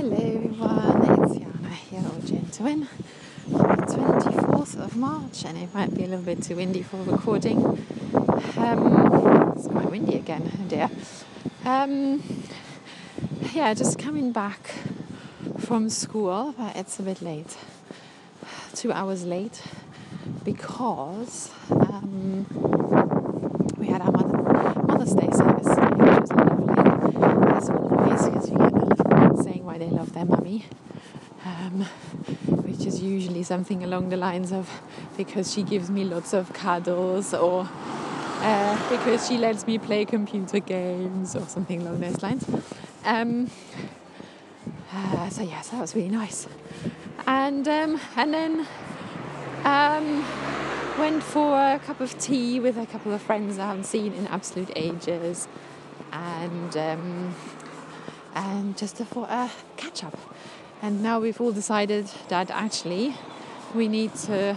Hello everyone, it's Jana here, or Gentleman, on the 24th of March, and it might be a little bit too windy for recording. It's quite windy again, oh dear. Just coming back from school, but it's a bit late. 2 hours late, because we had our Mother's Day service today, which was lovely, as always, because you get the little ones saying why they love their mummy, which is usually something along the lines of because she gives me lots of cuddles, or because she lets me play computer games, or something along those lines. So that was really nice. And then went for a cup of tea with a couple of friends I haven't seen in absolute ages, and just for a catch up. And now we've all decided that actually we need to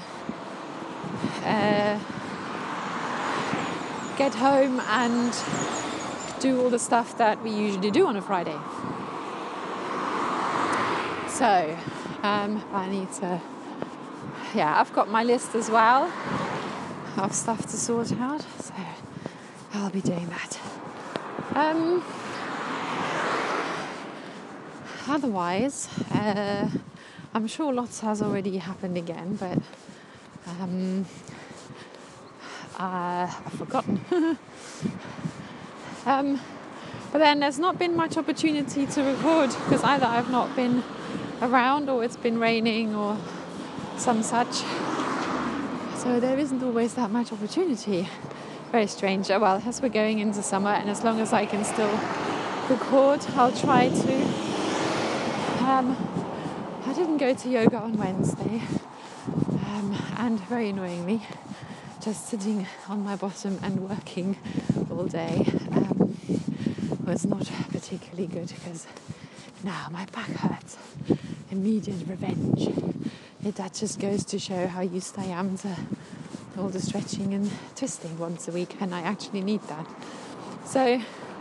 get home and do all the stuff that we usually do on a Friday. So I need to, I've got my list as well of stuff to sort out, so I'll be doing that. Otherwise, I'm sure lots has already happened again, but I've forgotten. But then there's not been much opportunity to record, because either I've not been around, or it's been raining, or some such. So there isn't always that much opportunity. Very strange. Well, as we're going into summer, and as long as I can still record, I'll try to. I didn't go to yoga on Wednesday, and very annoyingly, just sitting on my bottom and working all day was not particularly good, because now my back hurts. Immediate revenge. That just goes to show how used I am to all the stretching and twisting once a week, and I actually need that. So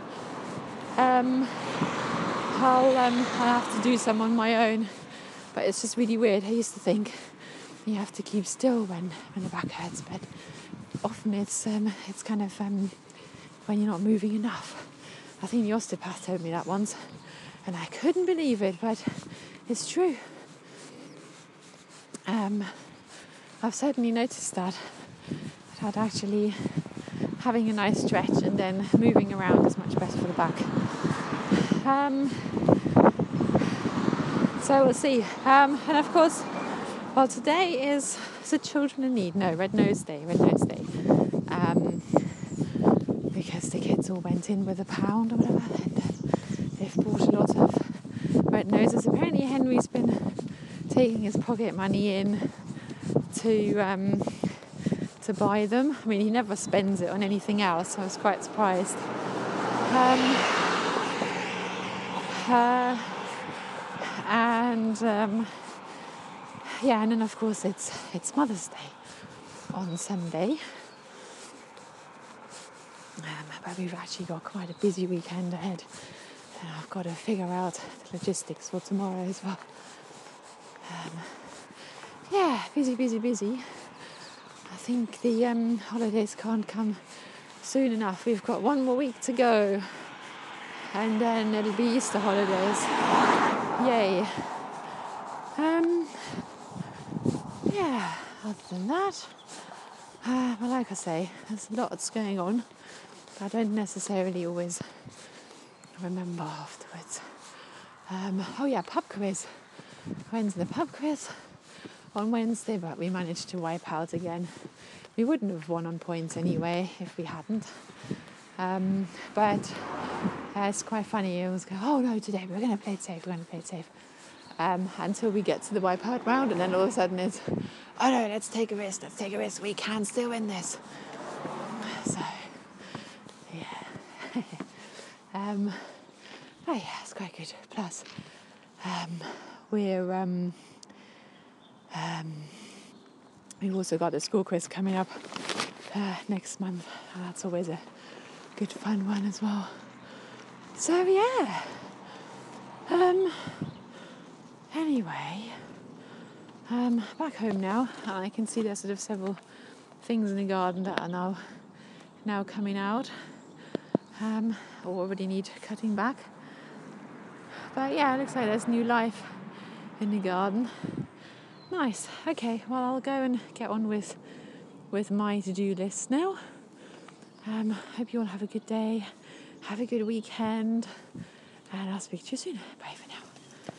I'll have to do some on my own, but it's just really weird. I used to think you have to keep still when the back hurts, but often it's kind of when you're not moving enough. I think the osteopath told me that once, and I couldn't believe it, but it's true. I've certainly noticed that actually having a nice stretch and then moving around is much better for the back. So we'll see. And of course, well, today is it Children in Need? No, Red Nose Day. Because the kids all went in with £1 or whatever, and they've bought a lot of red noses. Apparently Henry's been taking his pocket money in to buy them. I mean, he never spends it on anything else, so I was quite surprised. And then of course it's Mother's Day on Sunday. But we've actually got quite a busy weekend ahead, and I've got to figure out the logistics for tomorrow as well. Busy. I think the holidays can't come soon enough. We've got one more week to go, and then it'll be Easter holidays. Yay. Other than that, well, like I say, there's lots going on, but I don't necessarily always remember afterwards. Pub quiz. Went to the pub quiz on Wednesday, but we managed to wipe out again. We wouldn't have won on points anyway if we hadn't. But it's quite funny. It was going, oh no, today we're going to play it safe. Until we get to the wipeout round, and then all of a sudden it's, oh no, let's take a risk, we can still win this. So, it's quite good. Plus, we've also got a school quiz coming up next month. That's always a good fun one as well. So Anyway, back home now, and I can see there's sort of several things in the garden that are now coming out, or already need cutting back. But yeah, it looks like there's new life in the garden. Nice. Okay, well, I'll go and get on with my to-do list now. Hope you all have a good day, have a good weekend, and I'll speak to you soon. Bye.